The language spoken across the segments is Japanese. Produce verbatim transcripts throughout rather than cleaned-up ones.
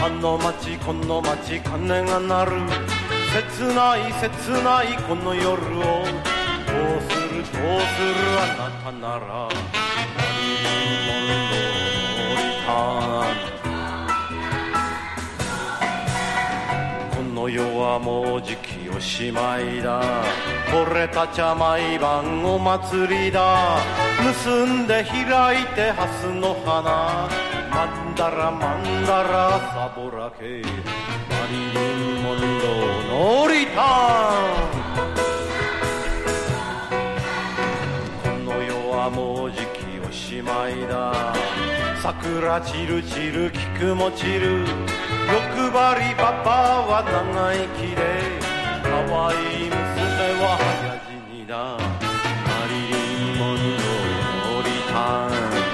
あの街この街鐘が鳴る切ない切ないこの夜をどうするどうするあなたならマリリン・モンローのリターンこの世はもうじきおしまいだ俺たちは毎晩お祭りだ結んで開いてハスの花マンダラマンダラサボラケマリリン・モンローのリターンこの世はもうじきおしまいだ桜散る散る菊も散る欲張りパパは長生きで可愛い娘は早死にだマリリン・モンローのリターン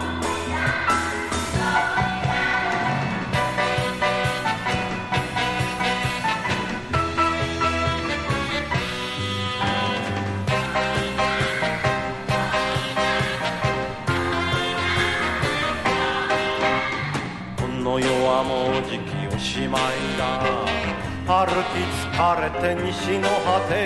この世はもうじきおしまいだ歩き疲れて西の果て